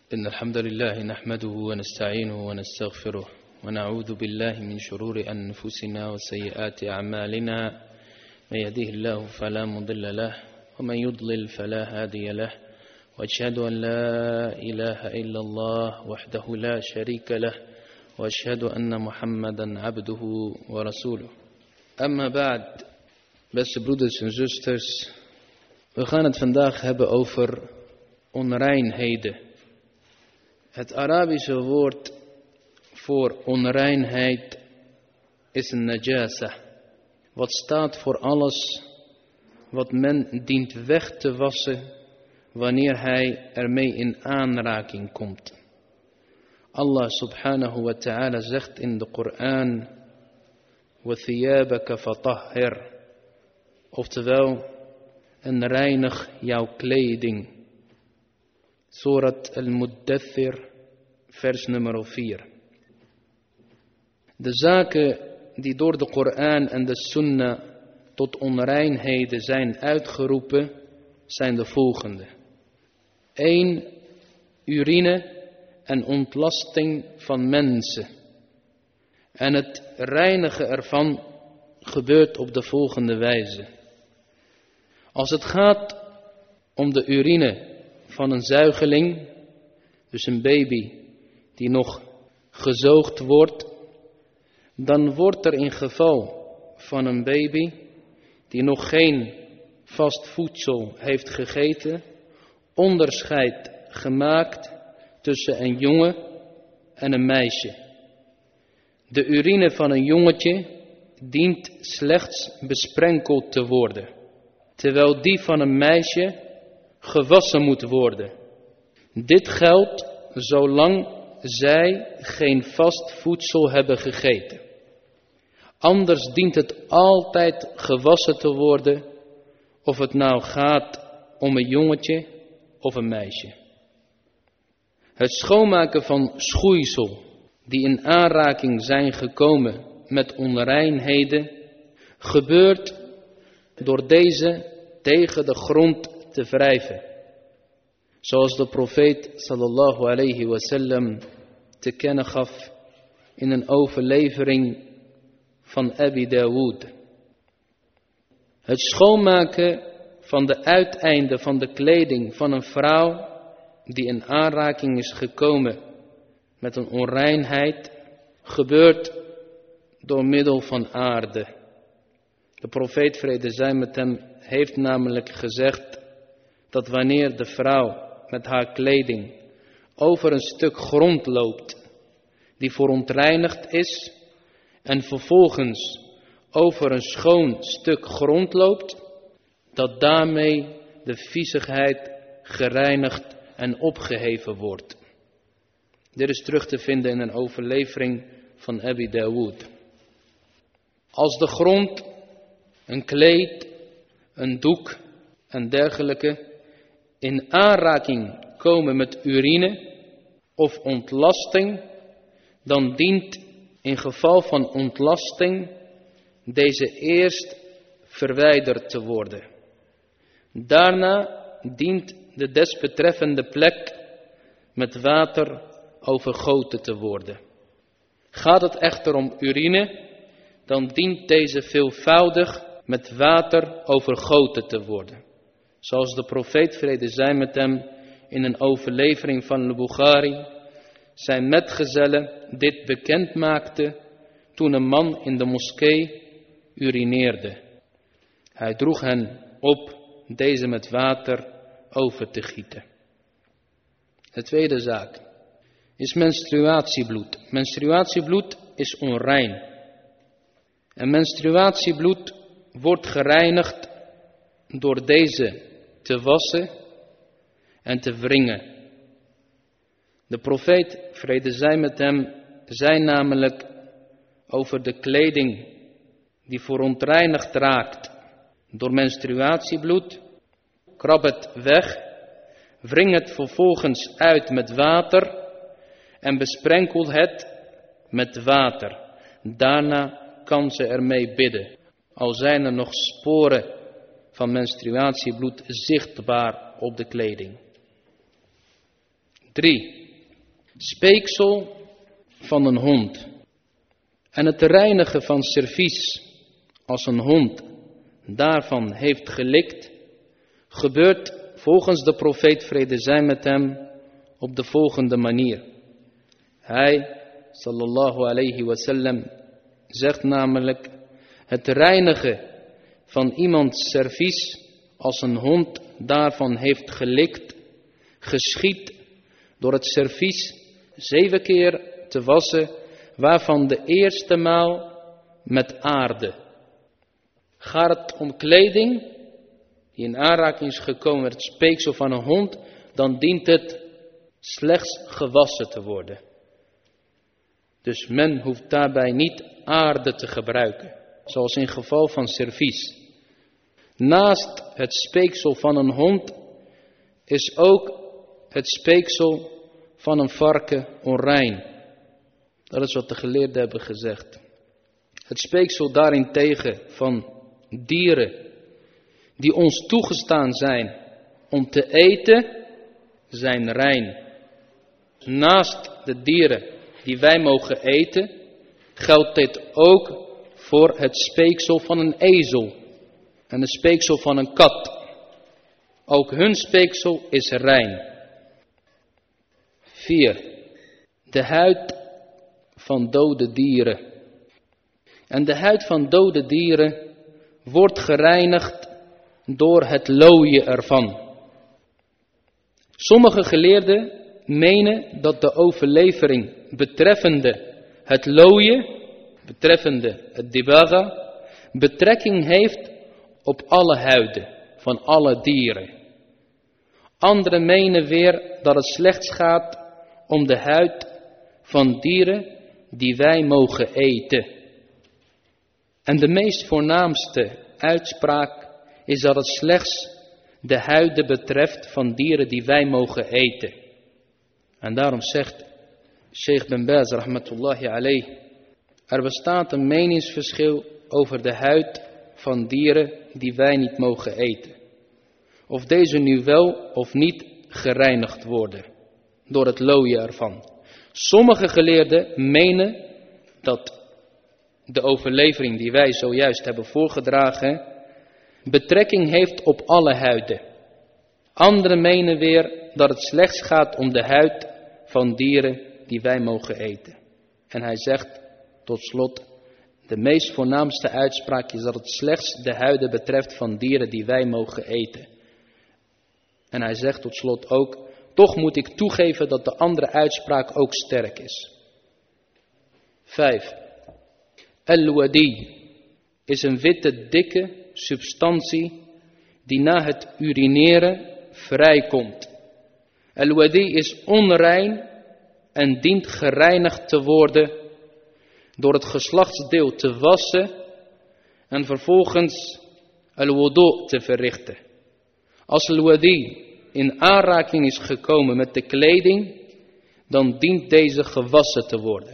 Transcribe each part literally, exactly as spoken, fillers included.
إن الحمد لله نحمده ونستعينه ونستغفره ونعوذ بالله من شرور أنفسنا وسيئات أعمالنا من يهده الله فلا مضل له ومن يضلل فلا هادي له وأشهد أن لا إله إلا الله وحده لا شريك له وأشهد أن محمدا عبده ورسوله. Amma ba'd, beste broeders en zusters, we gaan het vandaag hebben over onreinheden. Het Arabische woord voor onreinheid is een najasa, wat staat voor alles wat men dient weg te wassen wanneer hij ermee in aanraking komt. Allah subhanahu wa ta'ala zegt in de Koran: وَثِيَابَكَ فَطَهِّرْ, oftewel, en reinig jouw kleding. Surat al-Muddathir, vers nummer vier. De zaken die door de Koran en de Sunnah tot onreinheden zijn uitgeroepen, zijn de volgende. één. Urine en ontlasting van mensen. En het reinigen ervan gebeurt op de volgende wijze. Als het gaat om de urine van een zuigeling, dus een baby die nog gezoogd wordt, dan wordt er in geval van een baby die nog geen vast voedsel heeft gegeten, onderscheid gemaakt tussen een jongen en een meisje. De urine van een jongetje dient slechts besprenkeld te worden, terwijl die van een meisje gewassen moet worden. Dit geldt zolang zij geen vast voedsel hebben gegeten. Anders dient het altijd gewassen te worden, of het nou gaat om een jongetje of een meisje. Het schoonmaken van schoeisel die in aanraking zijn gekomen met onreinheden gebeurt door deze tegen de grond te wrijven. Zoals de profeet sallallahu alayhi wasallam te kennen gaf in een overlevering van Abi Dawood. Het schoonmaken van de uiteinden van de kleding van een vrouw die in aanraking is gekomen met een onreinheid gebeurt door middel van aarde. De profeet, vrede zij met hem, heeft namelijk gezegd dat wanneer de vrouw met haar kleding over een stuk grond loopt die verontreinigd is en vervolgens over een schoon stuk grond loopt, dat daarmee de viezigheid gereinigd en opgeheven wordt. Dit is terug te vinden in een overlevering van Abi Dawood. Als de grond, een kleed, een doek en dergelijke in aanraking komen met urine of ontlasting, dan dient in geval van ontlasting deze eerst verwijderd te worden. Daarna dient de desbetreffende plek met water overgoten te worden. Gaat het echter om urine, dan dient deze veelvoudig met water overgoten te worden. Zoals de profeet, vrede zij met hem, in een overlevering van al-Bukhari zijn metgezellen dit bekend maakte toen een man in de moskee urineerde. Hij droeg hen op deze met water over te gieten. De tweede zaak is menstruatiebloed. Menstruatiebloed is onrein. En menstruatiebloed wordt gereinigd door deze te wassen en te wringen. De profeet, vrede zij met hem, zei namelijk over de kleding die verontreinigd raakt door menstruatiebloed: krab het weg, wring het vervolgens uit met water en besprenkel het met water. Daarna kan ze ermee bidden, al zijn er nog sporen van menstruatiebloed zichtbaar op de kleding. drie. speeksel van een hond en het reinigen van servies als een hond daarvan heeft gelikt, gebeurt volgens de profeet vrede zij met hem op de volgende manier. Hij, sallallahu alayhi wasallam, zegt namelijk: het reinigen van iemands servies als een hond daarvan heeft gelikt, geschiet door het servies zeven keer te wassen, waarvan de eerste maal met aarde. Gaat het om kleding die in aanraking is gekomen met het speeksel van een hond, dan dient het slechts gewassen te worden. Dus men hoeft daarbij niet aarde te gebruiken, zoals in geval van servies. Naast het speeksel van een hond is ook het speeksel van een varken onrein. Dat is wat de geleerden hebben gezegd. Het speeksel daarentegen van dieren die ons toegestaan zijn om te eten, zijn rein. Naast de dieren die wij mogen eten, geldt dit ook voor het speeksel van een ezel en het speeksel van een kat. Ook hun speeksel is rein. vier. De huid van dode dieren. En de huid van dode dieren wordt gereinigd door het looien ervan. Sommige geleerden menen dat de overlevering betreffende het looien, betreffende het dibaga, betrekking heeft op alle huiden van alle dieren. Anderen menen weer dat het slechts gaat om de huid van dieren die wij mogen eten. En de meest voornaamste uitspraak is dat het slechts de huiden betreft van dieren die wij mogen eten. En daarom zegt Sheikh bin Baz rahmatullahi alayh, er bestaat een meningsverschil over de huid van dieren die wij niet mogen eten. Of deze nu wel of niet gereinigd worden door het looien ervan. Sommige geleerden menen dat de overlevering die wij zojuist hebben voorgedragen betrekking heeft op alle huiden. Anderen menen weer dat het slechts gaat om de huid van dieren die wij mogen eten. En hij zegt tot slot, de meest voornaamste uitspraak is dat het slechts de huiden betreft van dieren die wij mogen eten. En hij zegt tot slot ook, toch moet ik toegeven dat de andere uitspraak ook sterk is. vijf. Al-wadi is een witte, dikke substantie die na het urineren vrijkomt. Al-wadi is onrein en dient gereinigd te worden door het geslachtsdeel te wassen en vervolgens al-wudu te verrichten. Als al-wadi in aanraking is gekomen met de kleding, dan dient deze gewassen te worden.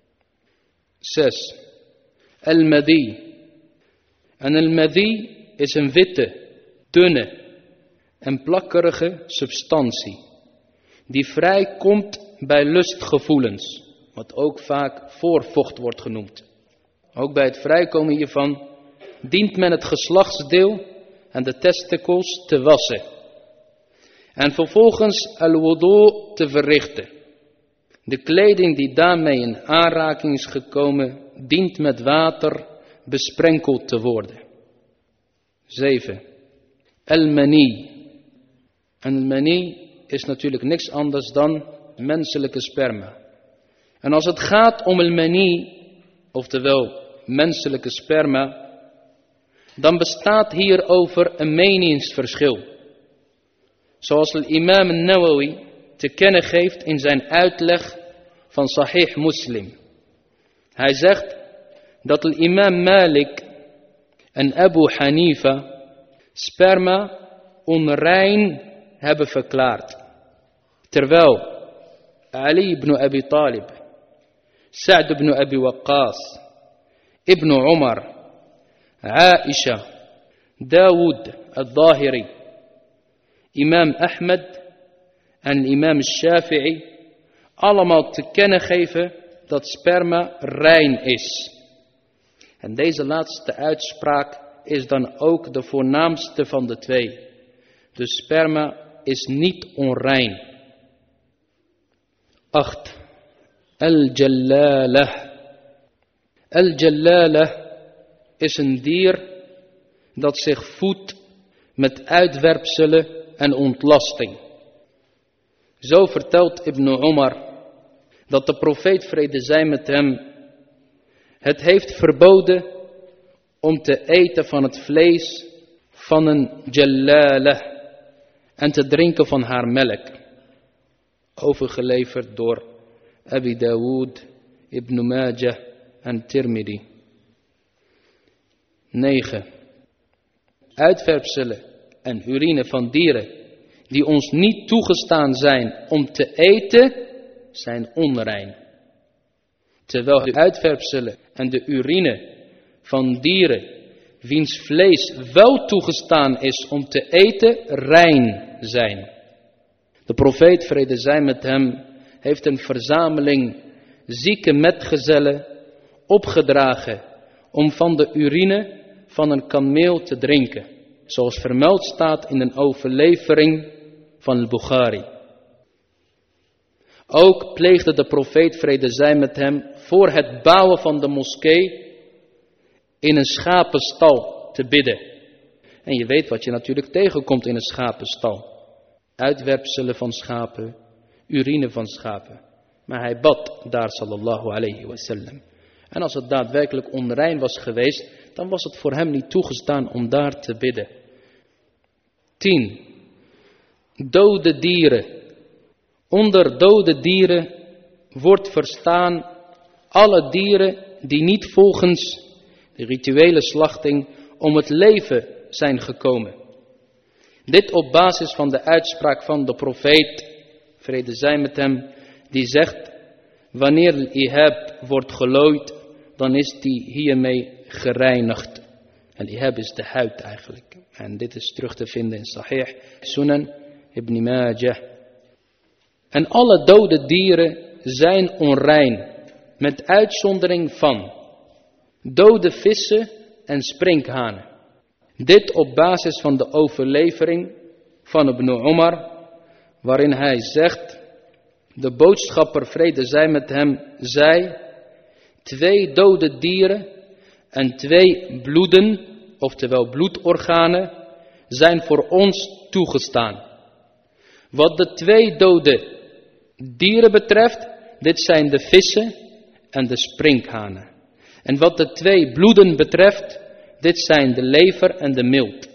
zes. Al-madi. En al-madi is een witte, dunne en plakkerige substantie die vrijkomt bij lustgevoelens, wat ook vaak voorvocht wordt genoemd. Ook bij het vrijkomen hiervan dient men het geslachtsdeel en de testikels te wassen en vervolgens al-wudu te verrichten. De kleding die daarmee in aanraking is gekomen dient met water besprenkeld te worden. zeven. Al-mani. En al-mani is natuurlijk niks anders dan menselijke sperma. En als het gaat om al-mani, oftewel menselijke sperma, dan bestaat hierover een meningsverschil. Zoals al-imam al-Nawawi te kennen geeft in zijn uitleg van Sahih Muslim. Hij zegt dat al-imam Malik en Abu Hanifa sperma onrein hebben verklaard. Terwijl Ali ibn Abi Talib, Sa'd ibn Abi Waqqas, Ibn Umar, Aisha, Dawood al-Zahiri, imam Ahmed en imam Shafi'i allemaal te kennen geven dat sperma rein is. En deze laatste uitspraak is dan ook de voornaamste van de twee. Dus sperma is niet onrein. acht. Al-Jallalah. Al-Jallalah is een dier dat zich voedt met uitwerpselen en ontlasting. Zo vertelt Ibn Umar dat de profeet, vrede zij met hem, het heeft verboden om te eten van het vlees van een Jallalah en te drinken van haar melk. Overgeleverd door Abi Dawood, Ibn Majah en Tirmidhi. negen. Uitwerpselen en urine van dieren die ons niet toegestaan zijn om te eten, zijn onrein. Terwijl de uitwerpselen en de urine van dieren wiens vlees wel toegestaan is om te eten, rein zijn. De profeet, vrede zij met hem, heeft een verzameling zieke metgezellen opgedragen om van de urine van een kameel te drinken, zoals vermeld staat in een overlevering van al-Bukhari. Ook pleegde de profeet, vrede zij met hem, voor het bouwen van de moskee in een schapenstal te bidden. En je weet wat je natuurlijk tegenkomt in een schapenstal. Uitwerpselen van schapen, urine van schapen. Maar hij bad daar, sallallahu alayhi wasallam. En als het daadwerkelijk onrein was geweest, dan was het voor hem niet toegestaan om daar te bidden. tien. Dode dieren. Onder dode dieren wordt verstaan alle dieren die niet volgens de rituele slachting om het leven zijn gekomen. Dit op basis van de uitspraak van de profeet, vrede zij met hem, die zegt: wanneer al-ihab wordt gelooid, dan is die hiermee gereinigd. Al-ihab is de huid eigenlijk. En dit is terug te vinden in Sahih, Sunan, Ibn Majah. En alle dode dieren zijn onrein, met uitzondering van dode vissen en sprinkhanen. Dit op basis van de overlevering van Ibn Umar, waarin hij zegt: de boodschapper, vrede zij met hem, zei: twee dode dieren en twee bloeden, oftewel bloedorganen, zijn voor ons toegestaan. Wat de twee dode dieren betreft, dit zijn de vissen en de sprinkhanen. En wat de twee bloeden betreft, dit zijn de lever en de milt.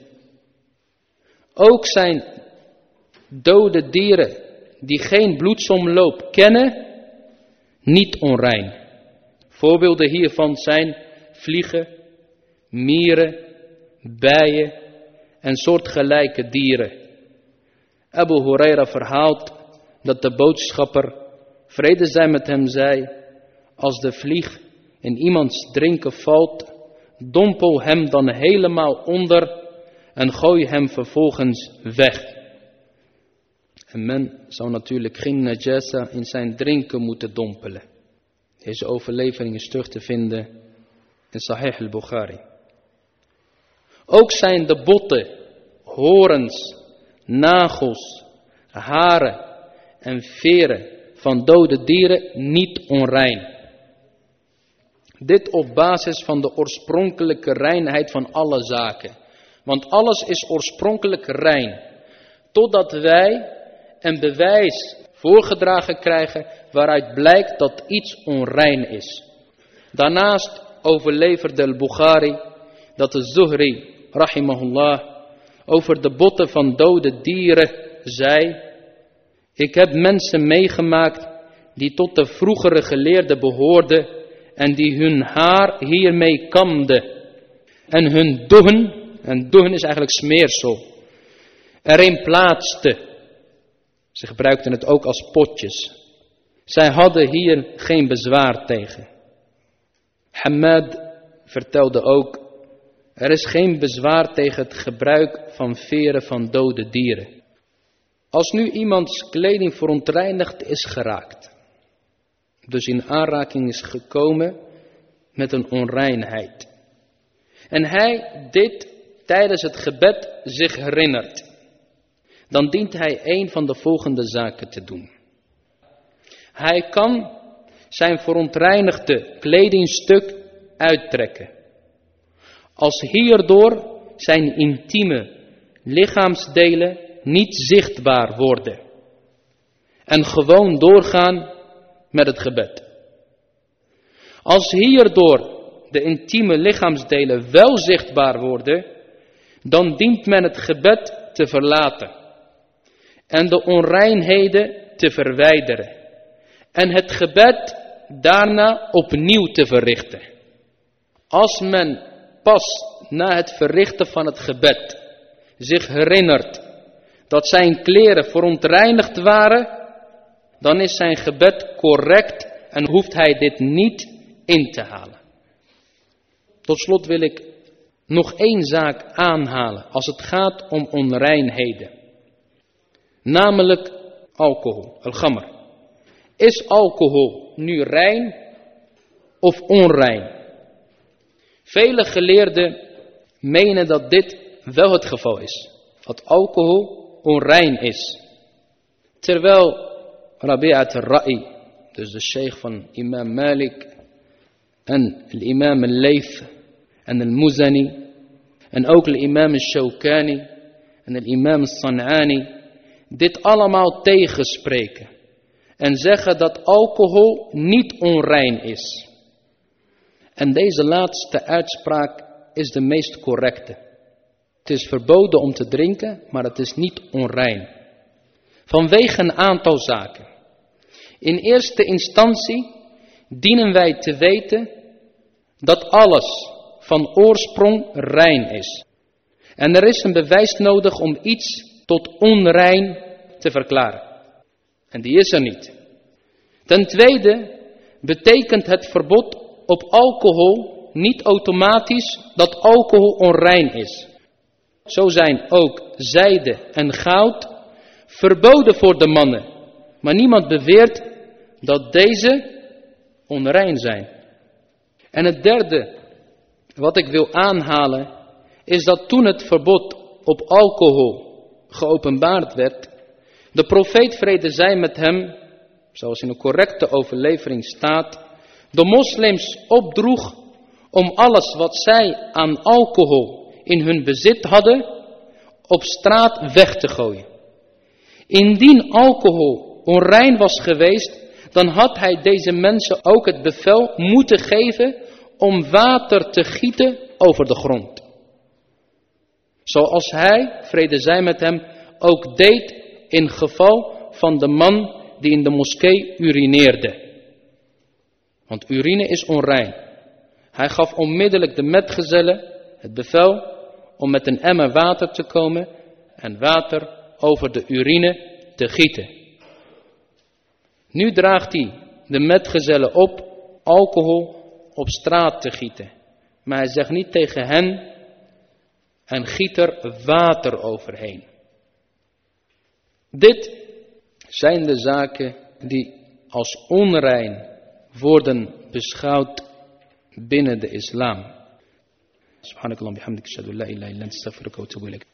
Ook zijn dode dieren die geen bloedsomloop kennen, niet onrein. Voorbeelden hiervan zijn vliegen, mieren, bijen en soortgelijke dieren. Abu Huraira verhaalt dat de boodschapper, vrede zij met hem, zei: als de vlieg in iemands drinken valt, dompel hem dan helemaal onder en gooi hem vervolgens weg. En men zou natuurlijk geen najasa in zijn drinken moeten dompelen. Deze overlevering is terug te vinden in Sahih al-Bukhari. Ook zijn de botten, horens, nagels, haren en veren van dode dieren niet onrein. Dit op basis van de oorspronkelijke reinheid van alle zaken. Want alles is oorspronkelijk rein. Totdat wij een bewijs voorgedragen krijgen waaruit blijkt dat iets onrein is. Daarnaast overleverde al-Bukhari dat de Zuhri, rahimahullah, over de botten van dode dieren zei: ik heb mensen meegemaakt die tot de vroegere geleerden behoorden en die hun haar hiermee kamden en hun dohen, en dohen is eigenlijk smeersel, erin plaatsten. Ze gebruikten het ook als potjes. Zij hadden hier geen bezwaar tegen. Hamad vertelde ook: er is geen bezwaar tegen het gebruik van veren van dode dieren. Als nu iemands kleding verontreinigd is geraakt dus in aanraking is gekomen met een onreinheid. En hij dit tijdens het gebed zich herinnert. Dan dient hij een van de volgende zaken te doen. Hij kan zijn verontreinigde kledingstuk uittrekken. Als hierdoor zijn intieme lichaamsdelen niet zichtbaar worden. En gewoon doorgaan met het gebed. Als hierdoor de intieme lichaamsdelen wel zichtbaar worden, dan dient men het gebed te verlaten. En de onreinheden te verwijderen. En het gebed daarna opnieuw te verrichten. Als men pas na het verrichten van het gebed zich herinnert dat zijn kleren verontreinigd waren, dan is zijn gebed correct en hoeft hij dit niet in te halen. Tot slot wil ik nog één zaak aanhalen als het gaat om onreinheden. Namelijk alcohol, al-gamr. Is alcohol nu rein of onrein? Vele geleerden menen dat dit wel het geval is. Dat alcohol onrein is. Terwijl Rabi'at al-Ra'i, dus de sheikh van imam Malik en de imam al-Layth en al-Muzani en ook de imam al-Shawkani en de imam al-San'ani dit allemaal tegenspreken. En zeggen dat alcohol niet onrein is. En deze laatste uitspraak is de meest correcte. Het is verboden om te drinken, maar het is niet onrein. Vanwege een aantal zaken. In eerste instantie dienen wij te weten dat alles van oorsprong rein is. En er is een bewijs nodig om iets tot onrein te verklaren. En die is er niet. Ten tweede betekent het verbod op alcohol niet automatisch dat alcohol onrein is. Zo zijn ook zijde en goud verboden voor de mannen. Maar niemand beweert dat deze onrein zijn. En het derde wat ik wil aanhalen is dat toen het verbod op alcohol geopenbaard werd, de profeet vrede zij met hem, zoals in een correcte overlevering staat, de moslims opdroeg om alles wat zij aan alcohol in hun bezit hadden, op straat weg te gooien. Indien alcohol onrein was geweest, dan had hij deze mensen ook het bevel moeten geven om water te gieten over de grond. Zoals hij, vrede zij met hem, ook deed in geval van de man die in de moskee urineerde. Want urine is onrein. Hij gaf onmiddellijk de metgezellen het bevel om met een emmer water te komen en water over de urine te gieten. Nu draagt hij de metgezellen op alcohol op straat te gieten. Maar hij zegt niet tegen hen en giet er water overheen. Dit zijn de zaken die als onrein worden beschouwd binnen de islam. Subhanakallah bihamdik, ashhadu an la ilaha illa anta, astaghfiruka wa atubu ilaik.